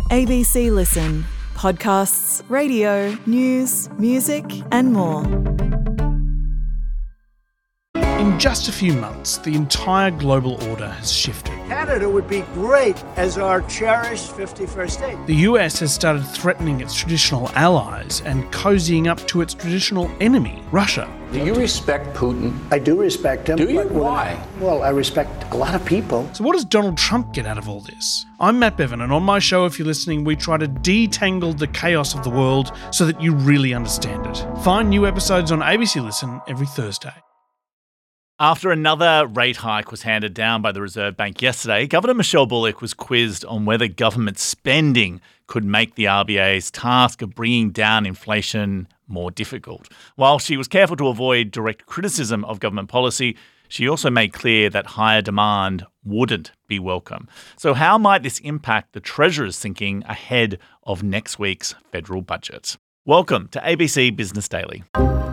ABC Listen. Podcasts, radio, news, music and more. In just a few months, the entire global order has shifted. Canada would be great as our cherished 51st state. The US has started threatening its traditional allies and cozying up to its traditional enemy, Russia. Do you respect Putin? I do respect him. Do you? Why? Well, I respect a lot of people. So what does Donald Trump get out of all this? I'm Matt Bevan, and on my show, if you're listening, we try to detangle the chaos of the world so that you really understand it. Find new episodes on ABC Listen every Thursday. After another rate hike was handed down by the Reserve Bank yesterday, Governor Michelle Bullock was quizzed on whether government spending could make the RBA's task of bringing down inflation more difficult. While she was careful to avoid direct criticism of government policy, she also made clear that higher demand wouldn't be welcome. So how might this impact the Treasurer's thinking ahead of next week's federal budget? Welcome to ABC Business Daily.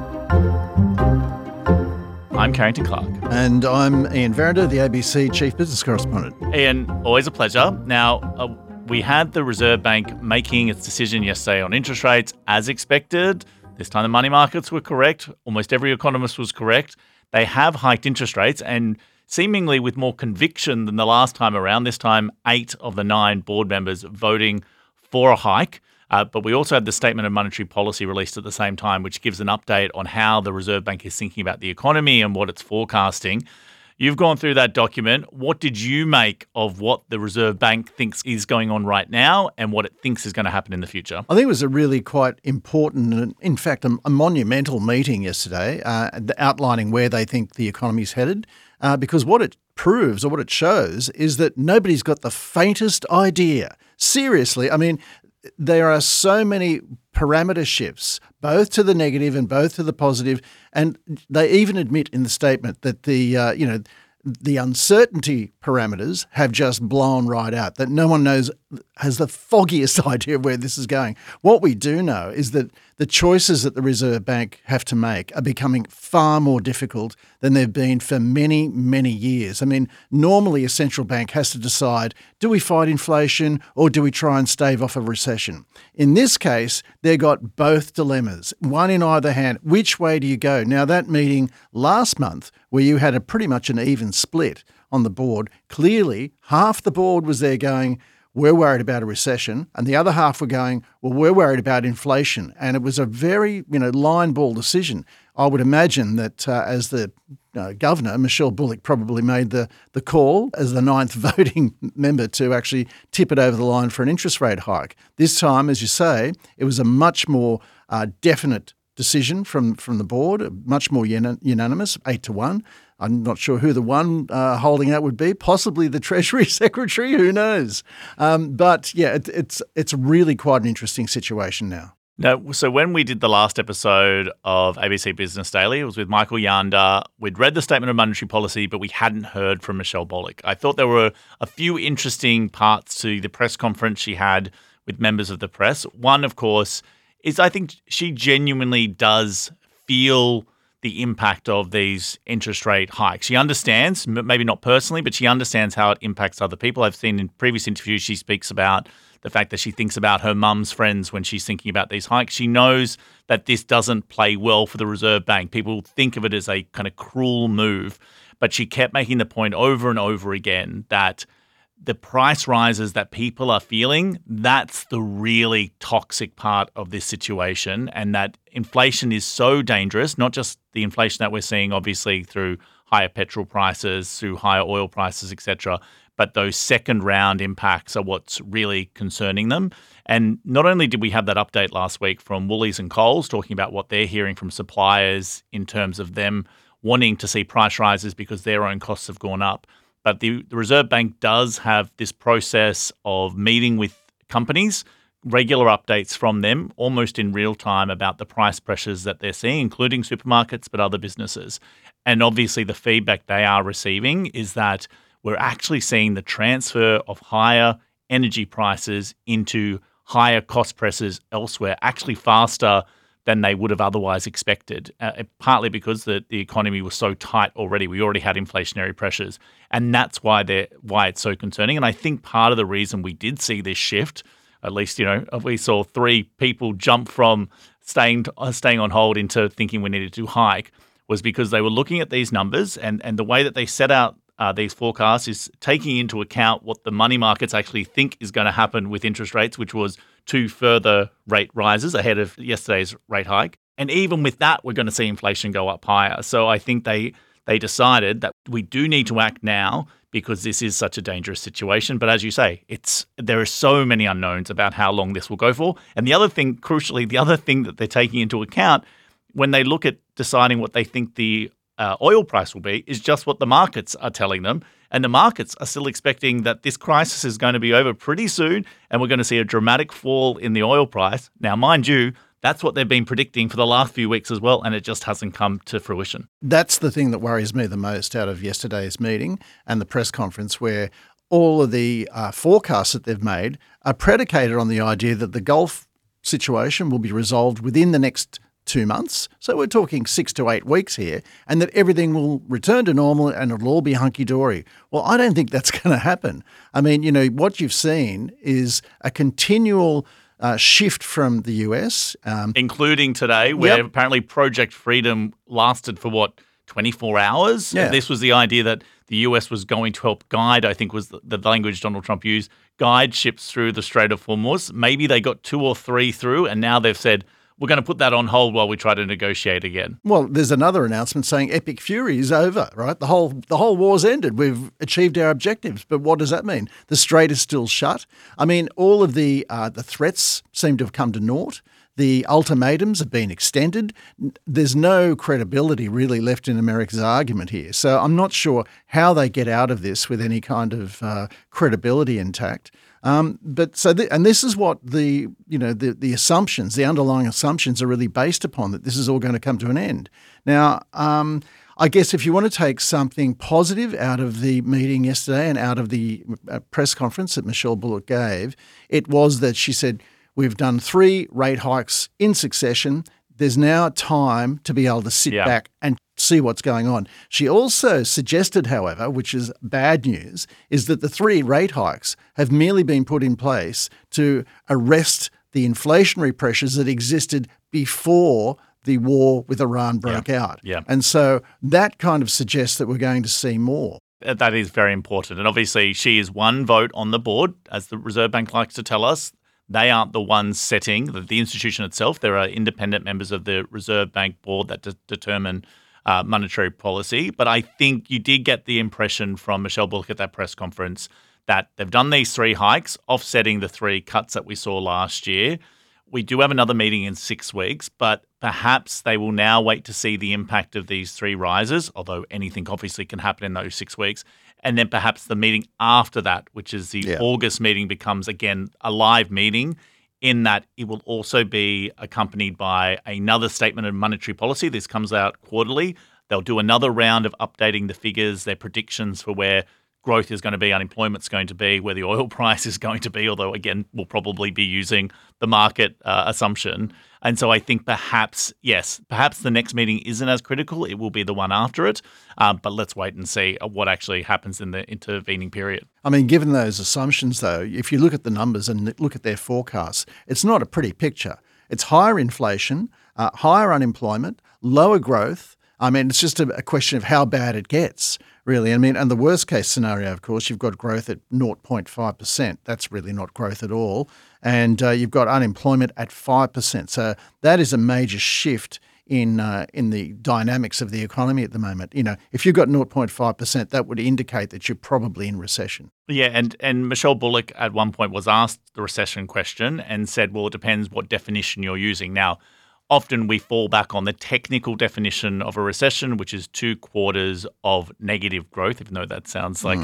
I'm Carrington Clark. And I'm Ian Verrinder, the ABC Chief Business Correspondent. Ian, always a pleasure. Now, we had the Reserve Bank making its decision yesterday on interest rates as expected. This time the money markets were correct. Almost every economist was correct. They have hiked interest rates and seemingly with more conviction than the last time around. This time, 8 of the 9 board members voting for a hike. But we also had the Statement of Monetary Policy released at the same time, which gives an update on how the Reserve Bank is thinking about the economy and what it's forecasting. You've gone through that document. What did you make of what the Reserve Bank thinks is going on right now and what it thinks is going to happen in the future? I think it was a really quite important and, in fact, a monumental meeting yesterday, outlining where they think the economy's headed, because what it proves or what it shows is that nobody's got the faintest idea. Seriously, I mean, there are so many parameter shifts, both to the negative and both to the positive, and they even admit in the statement that the uncertainty parameters have just blown right out, that no one has the foggiest idea of where this is going. What we do know is that the choices that the Reserve Bank have to make are becoming far more difficult than they've been for many, many years. I mean, normally a central bank has to decide, do we fight inflation or do we try and stave off a recession? In this case, they've got both dilemmas, one in either hand. Which way do you go? Now, that meeting last month where you had pretty much an even split on the board, clearly half the board was there going, we're worried about a recession, and the other half were going, well, we're worried about inflation. And it was a very, line ball decision. I would imagine that as the governor, Michelle Bullock probably made the call as the 9th voting member to actually tip it over the line for an interest rate hike. This time, as you say, it was a much more definite decision from the board, much more unanimous, 8-1. I'm not sure who the one holding out would be, possibly the Treasury Secretary, who knows? But yeah, it's really quite an interesting situation now. No, so when we did the last episode of ABC Business Daily, it was with Michael Yanda. We'd read the Statement of Monetary Policy, but we hadn't heard from Michelle Bullock. I thought there were a few interesting parts to the press conference she had with members of the press. One, of course, is I think she genuinely does feel the impact of these interest rate hikes. She understands, maybe not personally, but she understands how it impacts other people. I've seen in previous interviews she speaks about the fact that she thinks about her mum's friends when she's thinking about these hikes. She knows that this doesn't play well for the Reserve Bank. People think of it as a kind of cruel move, but she kept making the point over and over again that the price rises that people are feeling, that's the really toxic part of this situation, and that inflation is so dangerous, not just the inflation that we're seeing obviously through higher petrol prices, through higher oil prices, etc., but those second round impacts are what's really concerning them. And not only did we have that update last week from Woolies and Coles talking about what they're hearing from suppliers in terms of them wanting to see price rises because their own costs have gone up, but the Reserve Bank does have this process of meeting with companies, regular updates from them, almost in real time about the price pressures that they're seeing, including supermarkets, but other businesses. And obviously the feedback they are receiving is that we're actually seeing the transfer of higher energy prices into higher cost pressures elsewhere, actually faster than they would have otherwise expected, partly because the economy was so tight already. We already had inflationary pressures, and that's why it's so concerning. And I think part of the reason we did see this shift at least, we saw 3 people jump from staying on hold into thinking we needed to hike, was because they were looking at these numbers and the way that they set out these forecasts is taking into account what the money markets actually think is going to happen with interest rates, which was 2 further rate rises ahead of yesterday's rate hike. And even with that, we're going to see inflation go up higher. So I think they decided that we do need to act now because this is such a dangerous situation. But as you say, there are so many unknowns about how long this will go for. And the other thing, crucially, that they're taking into account when they look at deciding what they think the oil price will be is just what the markets are telling them. And the markets are still expecting that this crisis is going to be over pretty soon and we're going to see a dramatic fall in the oil price. Now, mind you, that's what they've been predicting for the last few weeks as well, and it just hasn't come to fruition. That's the thing that worries me the most out of yesterday's meeting and the press conference, where all of the forecasts that they've made are predicated on the idea that the Gulf situation will be resolved within the next 2 months. So we're talking 6 to 8 weeks here, and that everything will return to normal and it'll all be hunky-dory. Well, I don't think that's going to happen. I mean, what you've seen is a continual shift from the US. Including today, where apparently Project Freedom lasted for, 24 hours? Yeah. This was the idea that the US was going to help guide, I think was the language Donald Trump used, guide ships through the Strait of Hormuz. Maybe they got 2 or 3 through, and now they've said, we're going to put that on hold while we try to negotiate again. Well, there's another announcement saying Epic Fury is over, right? The whole war's ended. We've achieved our objectives. But what does that mean? The strait is still shut. I mean, all of the threats seem to have come to naught. The ultimatums have been extended. There's no credibility really left in America's argument here. So I'm not sure how they get out of this with any kind of credibility intact. This is what the assumptions, the underlying assumptions are really based upon, that this is all going to come to an end. Now, I guess if you want to take something positive out of the meeting yesterday and out of the press conference that Michelle Bullock gave, it was that she said, we've done 3 rate hikes in succession. There's now time to be able to sit back and see what's going on. She also suggested, however, which is bad news, is that the 3 rate hikes have merely been put in place to arrest the inflationary pressures that existed before the war with Iran broke out. Yeah. And so that kind of suggests that we're going to see more. That is very important. And obviously she is one vote on the board, as the Reserve Bank likes to tell us. They aren't the ones setting the institution itself. There are independent members of the Reserve Bank board that determine monetary policy. But I think you did get the impression from Michelle Bullock at that press conference that they've done these 3 hikes, offsetting the 3 cuts that we saw last year. We do have another meeting in 6 weeks, but perhaps they will now wait to see the impact of these 3 rises, although anything obviously can happen in those 6 weeks. And then perhaps the meeting after that, which is the August meeting, becomes, again, a live meeting, in that it will also be accompanied by another statement of monetary policy. This comes out quarterly. They'll do another round of updating the figures, their predictions for where growth is going to be, unemployment's going to be, where the oil price is going to be, although, again, we'll probably be using the market assumption. And so I think perhaps the next meeting isn't as critical. It will be the one after it. But let's wait and see what actually happens in the intervening period. I mean, given those assumptions, though, if you look at the numbers and look at their forecasts, it's not a pretty picture. It's higher inflation, higher unemployment, lower growth. I mean, it's just a question of how bad it gets, really. I mean, and the worst case scenario, of course, you've got growth at 0.5%. That's really not growth at all. And you've got unemployment at 5%. So that is a major shift in the dynamics of the economy at the moment. If you've got 0.5%, that would indicate that you're probably in recession. Yeah, and Michelle Bullock at one point was asked the recession question and said, well, it depends what definition you're using. Now, often we fall back on the technical definition of a recession, which is 2 quarters of negative growth, even though that sounds like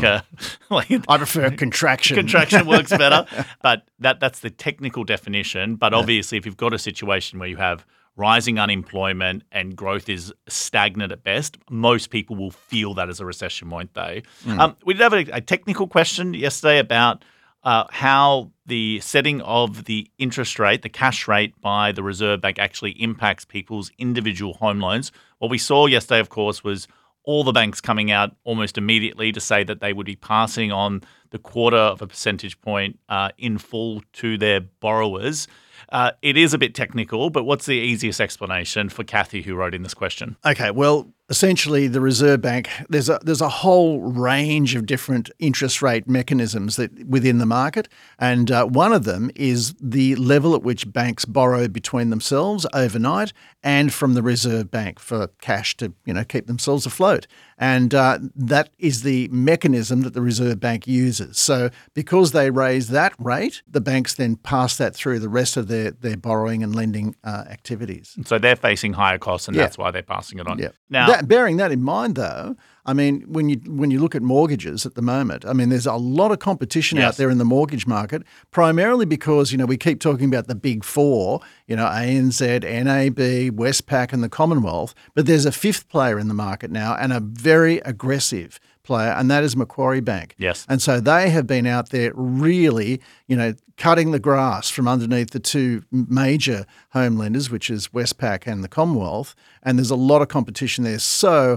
I prefer contraction. Contraction works better. But that's the technical definition. But obviously, if you've got a situation where you have rising unemployment and growth is stagnant at best, most people will feel that as a recession, won't they? We did have a technical question yesterday about how the setting of the interest rate, the cash rate by the Reserve Bank actually impacts people's individual home loans. What we saw yesterday, of course, was all the banks coming out almost immediately to say that they would be passing on the 0.25 percentage point in full to their borrowers. It is a bit technical, but what's the easiest explanation for Kathy, who wrote in this question? Okay, well, essentially the Reserve Bank, there's a whole range of different interest rate mechanisms that within the market, and one of them is the level at which banks borrow between themselves overnight and from the Reserve Bank for cash to keep themselves afloat. And that is the mechanism that the Reserve Bank uses. So because they raise that rate, the banks then pass that through the rest of their borrowing and lending activities. So they're facing higher costs, and that's why they're passing it on. Yeah. Now, bearing that in mind, though, I mean, when you look at mortgages at the moment, I mean, there's a lot of competition out there in the mortgage market, primarily because, we keep talking about the big four, ANZ, NAB, Westpac and the Commonwealth, but there's a fifth player in the market now and a very aggressive player, and that is Macquarie Bank. Yes. And so they have been out there really, cutting the grass from underneath the two major home lenders, which is Westpac and the Commonwealth, and there's a lot of competition there. So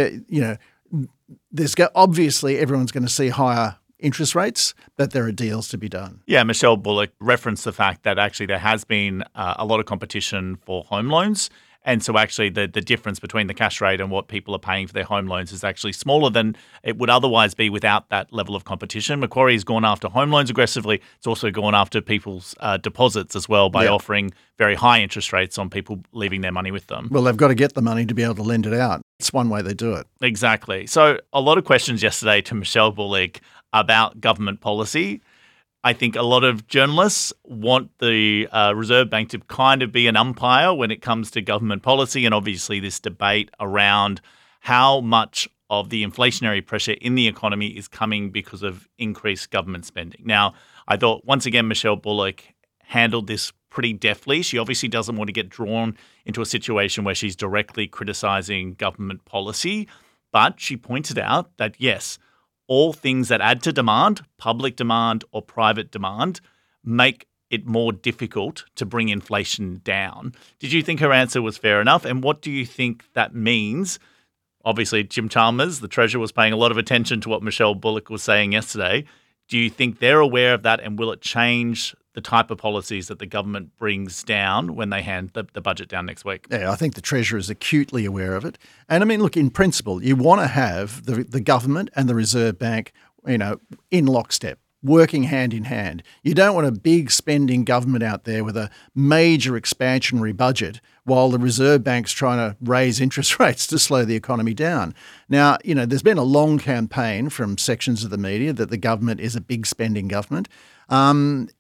obviously everyone's going to see higher interest rates, but there are deals to be done. Yeah, Michelle Bullock referenced the fact that actually there has been a lot of competition for home loans. And so actually the difference between the cash rate and what people are paying for their home loans is actually smaller than it would otherwise be without that level of competition. Macquarie has gone after home loans aggressively. It's also gone after people's deposits as well by offering very high interest rates on people leaving their money with them. Well, they've got to get the money to be able to lend it out. It's one way they do it. Exactly. So a lot of questions yesterday to Michelle Bullock about government policy. I think a lot of journalists want the Reserve Bank to kind of be an umpire when it comes to government policy, and obviously this debate around how much of the inflationary pressure in the economy is coming because of increased government spending. Now, I thought, once again, Michelle Bullock handled this pretty deftly. She obviously doesn't want to get drawn into a situation where she's directly criticising government policy, but she pointed out that, yes, all things that add to demand, public demand or private demand, make it more difficult to bring inflation down. Did you think her answer was fair enough? And what do you think that means? Obviously, Jim Chalmers, the Treasurer, was paying a lot of attention to what Michelle Bullock was saying yesterday. Do you think they're aware of that, and will it change the type of policies that the government brings down when they hand the budget down next week? Yeah, I think the Treasurer is acutely aware of it. And I mean, look, in principle, you want to have the government and the Reserve Bank, in lockstep, working hand in hand. You don't want a big spending government out there with a major expansionary budget while the Reserve Bank's trying to raise interest rates to slow the economy down. Now, there's been a long campaign from sections of the media that the government is a big spending government. And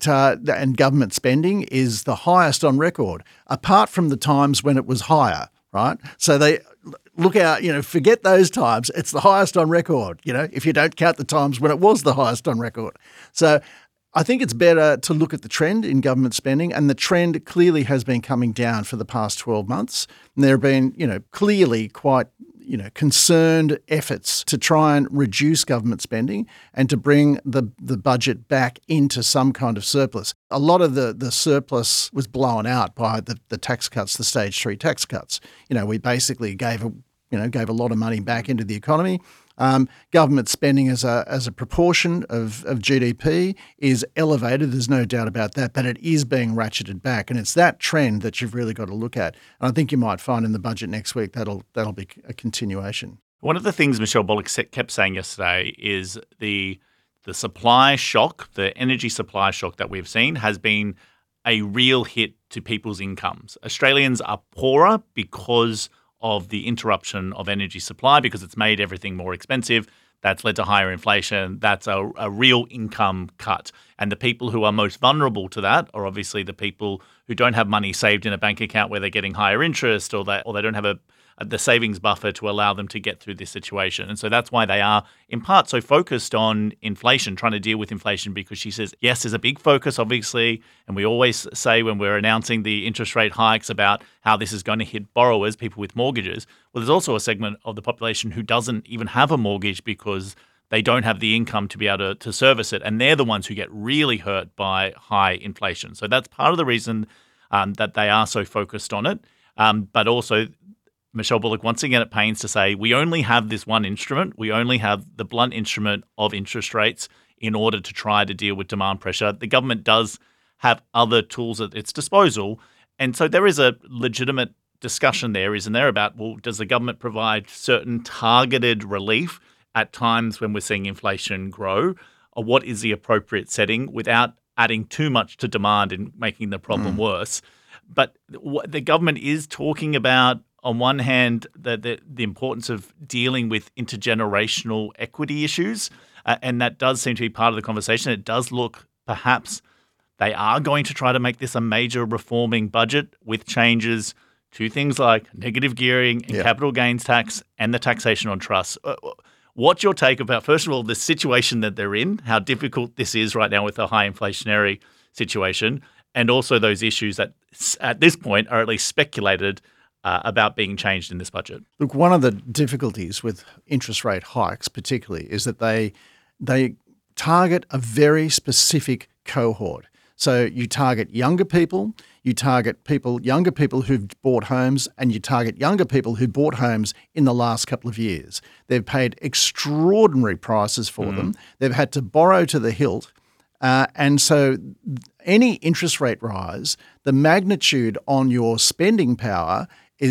government spending is the highest on record, apart from the times when it was higher, right? So they look out, forget those times. It's the highest on record, if you don't count the times when it was the highest on record. So I think it's better to look at the trend in government spending, and the trend clearly has been coming down for the past 12 months. And there have been, clearly quite concerned efforts to try and reduce government spending and to bring the budget back into some kind of surplus. A lot of the surplus was blown out by the tax cuts, the stage 3 tax cuts. We basically gave a lot of money back into the economy. Government spending as a proportion of GDP is elevated. There's no doubt about that, but it is being ratcheted back, and it's that trend that you've really got to look at. And I think you might find in the budget next week that'll be a continuation. One of the things Michelle Bullock kept saying yesterday is the supply shock, the energy supply shock that we've seen has been a real hit to people's incomes. Australians are poorer because of the interruption of energy supply, because it's made everything more expensive. That's led to higher inflation. That's a real income cut. And the people who are most vulnerable to that are obviously the people who don't have money saved in a bank account where they're getting higher interest, or they don't have the savings buffer to allow them to get through this situation. And so that's why they are, in part, so focused on inflation, trying to deal with inflation, because she says, yes, there's a big focus, obviously, and we always say when we're announcing the interest rate hikes about how this is going to hit borrowers, people with mortgages. Well, there's also a segment of the population who doesn't even have a mortgage because they don't have the income to be able to service it, and they're the ones who get really hurt by high inflation. So that's part of the reason that they are so focused on it. But also, Michelle Bullock once again at pains to say we only have this one instrument. We only have the blunt instrument of interest rates in order to try to deal with demand pressure. The government does have other tools at its disposal. And so there is a legitimate discussion there, isn't there, about, well, does the government provide certain targeted relief at times when we're seeing inflation grow? Or what is the appropriate setting without adding too much to demand and making the problem worse? But what the government is talking about, on one hand, the importance of dealing with intergenerational equity issues, and that does seem to be part of the conversation. It does look perhaps they are going to try to make this a major reforming budget with changes to things like negative gearing and capital gains tax and the taxation on trusts. What's your take about, first of all, the situation that they're in, how difficult this is right now with a high inflationary situation, and also those issues that at this point are at least speculated about being changed in this budget? Look, one of the difficulties with interest rate hikes particularly is that they target a very specific cohort. So you target younger people, younger people who've bought homes, and you target younger people who bought homes in the last couple of years. They've paid extraordinary prices for them. They've had to borrow to the hilt. And so any interest rate rise, the magnitude on your spending power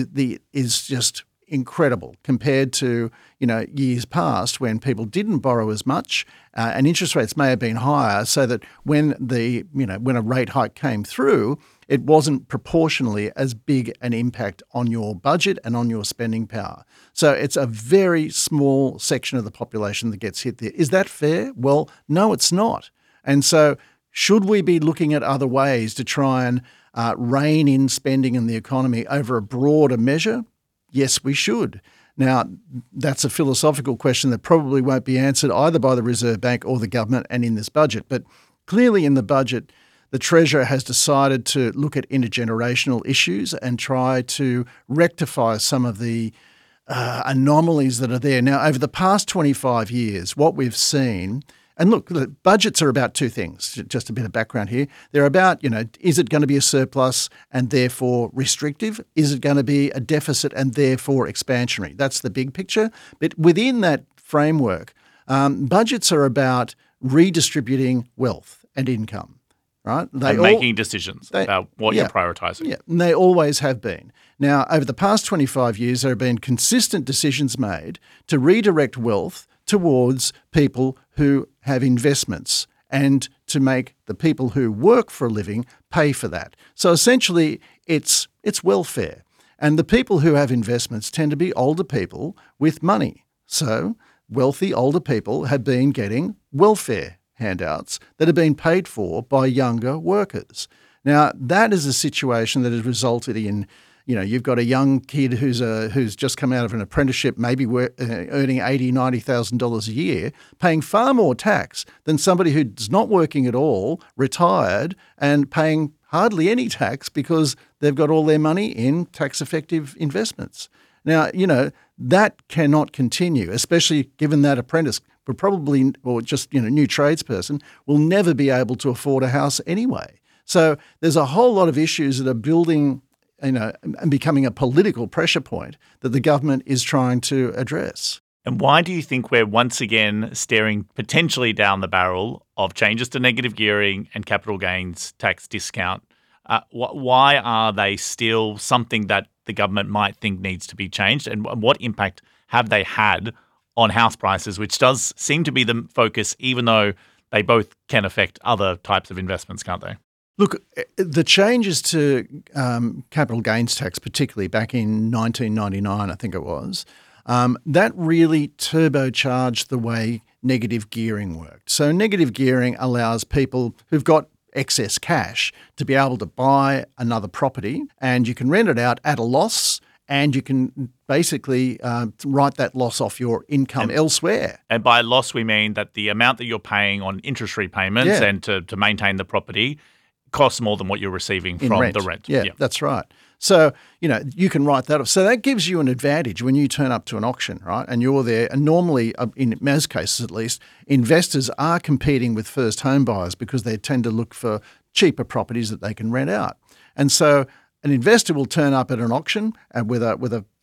is just incredible compared to years past when people didn't borrow as much and interest rates may have been higher, so that when when a rate hike came through, it wasn't proportionally as big an impact on your budget and on your spending power. So it's a very small section of the population that gets hit there. Is that fair? Well, no, it's not. And so should we be looking at other ways to try and rein in spending in the economy over a broader measure? Yes, we should. Now, that's a philosophical question that probably won't be answered either by the Reserve Bank or the government and in this budget. But clearly in the budget, the Treasurer has decided to look at intergenerational issues and try to rectify some of the anomalies that are there. Now, over the past 25 years, what we've seen, and look, budgets are about two things, just a bit of background here. They're about, is it going to be a surplus and therefore restrictive? Is it going to be a deficit and therefore expansionary? That's the big picture. But within that framework, budgets are about redistributing wealth and income, right? Making decisions about what you're prioritising. Yeah, and they always have been. Now, over the past 25 years, there have been consistent decisions made to redirect wealth towards people who have investments and to make the people who work for a living pay for that. So essentially, it's welfare. And the people who have investments tend to be older people with money. So wealthy older people have been getting welfare handouts that have been paid for by younger workers. Now, that is a situation that has resulted in you've got a young kid who's just come out of an apprenticeship, maybe earning $80,000, $90,000 a year, paying far more tax than somebody who's not working at all, retired, and paying hardly any tax because they've got all their money in tax-effective investments. Now, that cannot continue, especially given that apprentice would probably, or just new tradesperson, will never be able to afford a house anyway. So there's a whole lot of issues that are building and becoming a political pressure point that the government is trying to address. And why do you think we're once again staring potentially down the barrel of changes to negative gearing and capital gains tax discount? Why are they still something that the government might think needs to be changed? And what impact have they had on house prices, which does seem to be the focus, even though they both can affect other types of investments, can't they? Look, the changes to capital gains tax, particularly back in 1999, I think it was, that really turbocharged the way negative gearing worked. So negative gearing allows people who've got excess cash to be able to buy another property, and you can rent it out at a loss, and you can basically write that loss off your income elsewhere. And by loss, we mean that the amount that you're paying on interest repayments and to maintain the property costs more than what you're receiving from the rent. Yeah, that's right. So, you can write that off. So that gives you an advantage when you turn up to an auction, right? And you're there. And normally, in most cases at least, investors are competing with first home buyers because they tend to look for cheaper properties that they can rent out. And so an investor will turn up at an auction with a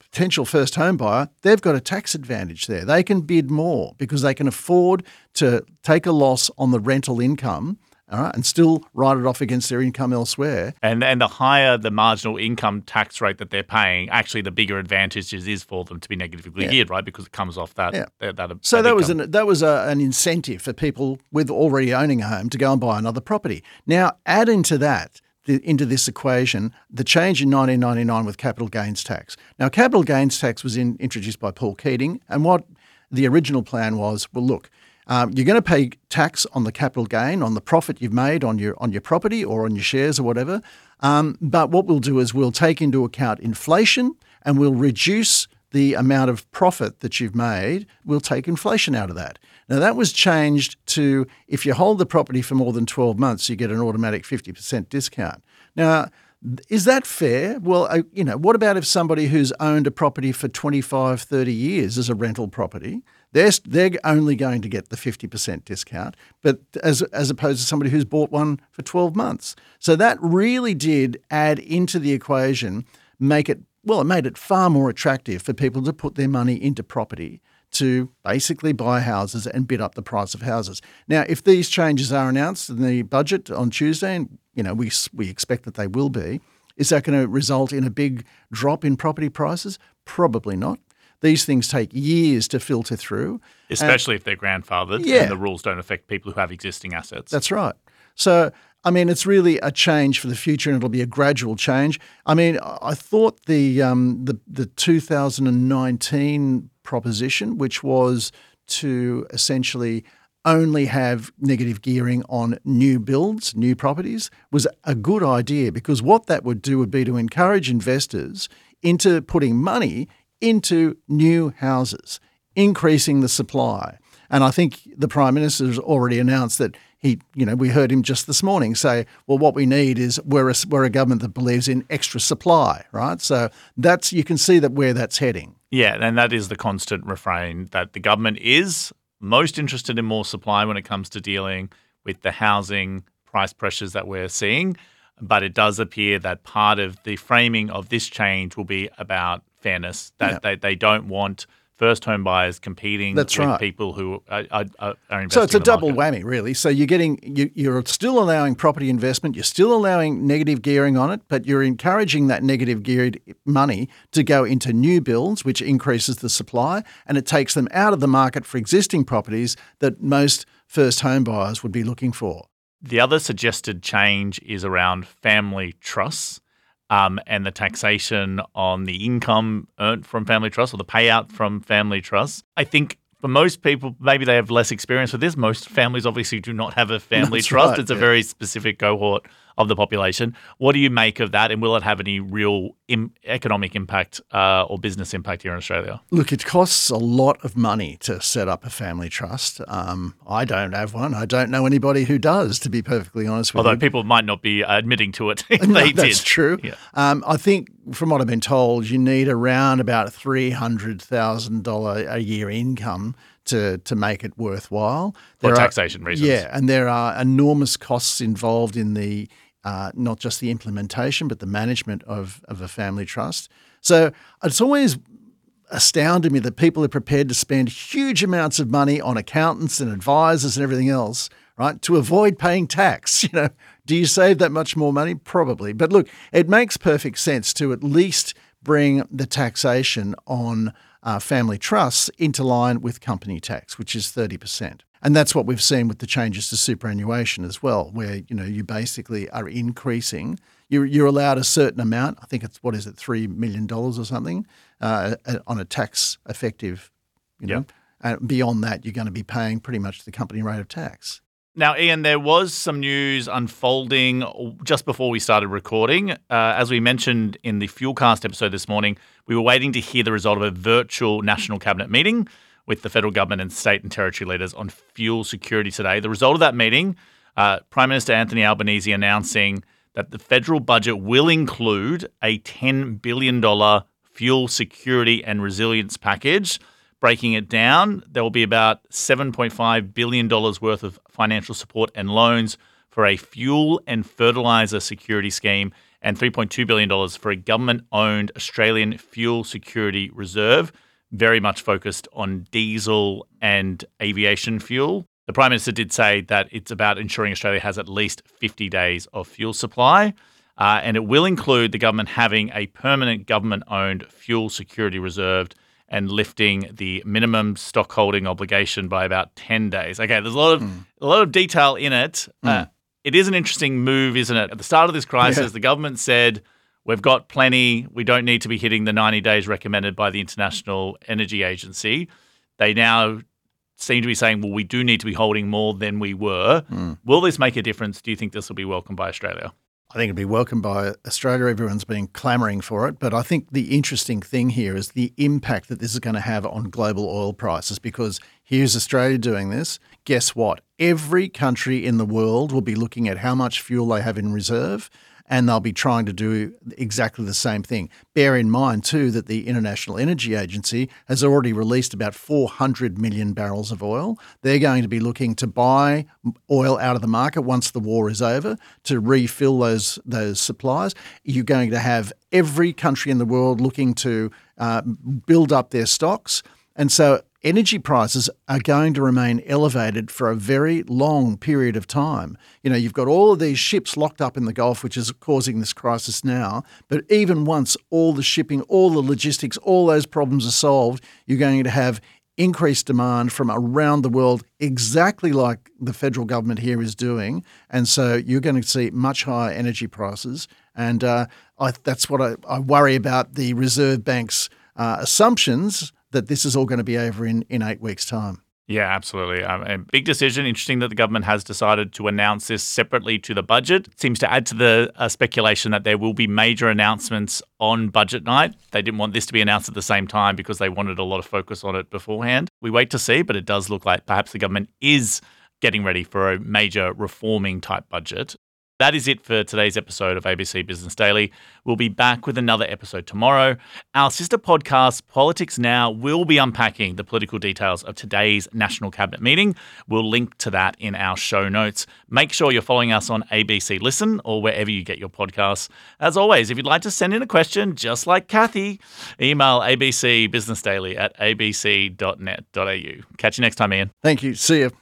potential first home buyer, they've got a tax advantage there. They can bid more because they can afford to take a loss on the rental income, all right, and still write it off against their income elsewhere. And the higher the marginal income tax rate that they're paying, actually the bigger advantage it is for them to be negatively geared, right? Because it comes off that. So that was an incentive for people with already owning a home to go and buy another property. Now, add into that, into this equation, the change in 1999 with capital gains tax. Now, capital gains tax was introduced by Paul Keating, and what the original plan was, well, look, you're going to pay tax on the capital gain, on the profit you've made on your property or on your shares or whatever. But what we'll do is we'll take into account inflation and we'll reduce the amount of profit that you've made. We'll take inflation out of that. Now, that was changed to if you hold the property for more than 12 months, you get an automatic 50% discount. Now, is that fair? Well, what about if somebody who's owned a property for 25, 30 years as a rental property, they're only going to get the 50% discount, but as opposed to somebody who's bought one for 12 months. So that really did add into the equation, it made it far more attractive for people to put their money into property to basically buy houses and bid up the price of houses. Now, if these changes are announced in the budget on Tuesday, and we expect that they will be, is that going to result in a big drop in property prices? Probably not. These things take years to filter through. Especially if they're grandfathered and the rules don't affect people who have existing assets. That's right. So, I mean, it's really a change for the future and it'll be a gradual change. I mean, I thought the 2019 proposition, which was to essentially only have negative gearing on new builds, new properties, was a good idea because what that would do would be to encourage investors into putting money into new houses, increasing the supply. And I think the Prime Minister has already announced that we heard him just this morning say, well, what we need is we're a government that believes in extra supply, right? So you can see that where that's heading. Yeah, and that is the constant refrain that the government is most interested in more supply when it comes to dealing with the housing price pressures that we're seeing. But it does appear that part of the framing of this change will be about fairness, that they don't want first home buyers competing with people who are investing. So it's a double market. whammy, really. So you're still allowing property investment, you're still allowing negative gearing on it, but you're encouraging that negative geared money to go into new builds, which increases the supply, and it takes them out of the market for existing properties that most first home buyers would be looking for. The other suggested change is around family trusts. And the taxation on the income earned from family trusts or the payout from family trusts. I think for most people, maybe they have less experience with this. Most families obviously do not have a family trust. Right, it's a very specific cohort of the population. What do you make of that, and will it have any real economic impact or business impact here in Australia? Look, it costs a lot of money to set up a family trust. I don't have one. I don't know anybody who does, to be perfectly honest with you. Although people might not be admitting to it if they did. That's true. Yeah. I think from what I've been told, you need around about $300,000 a year income to make it worthwhile. For taxation reasons. Yeah, and there are enormous costs involved in the not just the implementation, but the management of a family trust. So it's always astounded me that people are prepared to spend huge amounts of money on accountants and advisors and everything else, right, to avoid paying tax. Do you save that much more money? Probably. But look, it makes perfect sense to at least bring the taxation on family trusts into line with company tax, which is 30%. And that's what we've seen with the changes to superannuation as well, where you basically are increasing. You're allowed a certain amount. I think it's $3 million or something on a tax effective. And beyond that, you're going to be paying pretty much the company rate of tax. Now, Ian, there was some news unfolding just before we started recording. As we mentioned in the Fuelcast episode this morning, we were waiting to hear the result of a virtual National Cabinet meeting with the federal government and state and territory leaders on fuel security today. The result of that meeting, Prime Minister Anthony Albanese announcing that the federal budget will include a $10 billion fuel security and resilience package. Breaking it down, there will be about $7.5 billion worth of financial support and loans for a fuel and fertilizer security scheme and $3.2 billion for a government-owned Australian fuel security reserve, very much focused on diesel and aviation fuel. The Prime Minister did say that it's about ensuring Australia has at least 50 days of fuel supply, and it will include the government having a permanent government-owned fuel security reserve and lifting the minimum stock holding obligation by about 10 days. Okay, there's a lot of detail in it. It is an interesting move, isn't it? At the start of this crisis, the government said, we've got plenty. We don't need to be hitting the 90 days recommended by the International Energy Agency. They now seem to be saying, well, we do need to be holding more than we were. Will this make a difference? Do you think this will be welcomed by Australia? I think it'd be welcomed by Australia. Everyone's been clamouring for it. But I think the interesting thing here is the impact that this is going to have on global oil prices, because here's Australia doing this. Guess what? Every country in the world will be looking at how much fuel they have in reserve, and they'll be trying to do exactly the same thing. Bear in mind, too, that the International Energy Agency has already released about 400 million barrels of oil. They're going to be looking to buy oil out of the market once the war is over to refill those supplies. You're going to have every country in the world looking to build up their stocks. And so energy prices are going to remain elevated for a very long period of time. You know, you've got all of these ships locked up in the Gulf, which is causing this crisis now. But even once all the shipping, all the logistics, all those problems are solved, you're going to have increased demand from around the world, exactly like the federal government here is doing. And so you're going to see much higher energy prices. And that's what I worry about, the Reserve Bank's assumptions that this is all going to be over in 8 weeks' time. Yeah, absolutely. A big decision. Interesting that the government has decided to announce this separately to the budget. It seems to add to the speculation that there will be major announcements on budget night. They didn't want this to be announced at the same time because they wanted a lot of focus on it beforehand. We wait to see, but it does look like perhaps the government is getting ready for a major reforming type budget. That is it for today's episode of ABC Business Daily. We'll be back with another episode tomorrow. Our sister podcast, Politics Now, will be unpacking the political details of today's National Cabinet meeting. We'll link to that in our show notes. Make sure you're following us on ABC Listen or wherever you get your podcasts. As always, if you'd like to send in a question, just like Kathy, email abcbusinessdaily@abc.net.au. Catch you next time, Ian. Thank you. See you.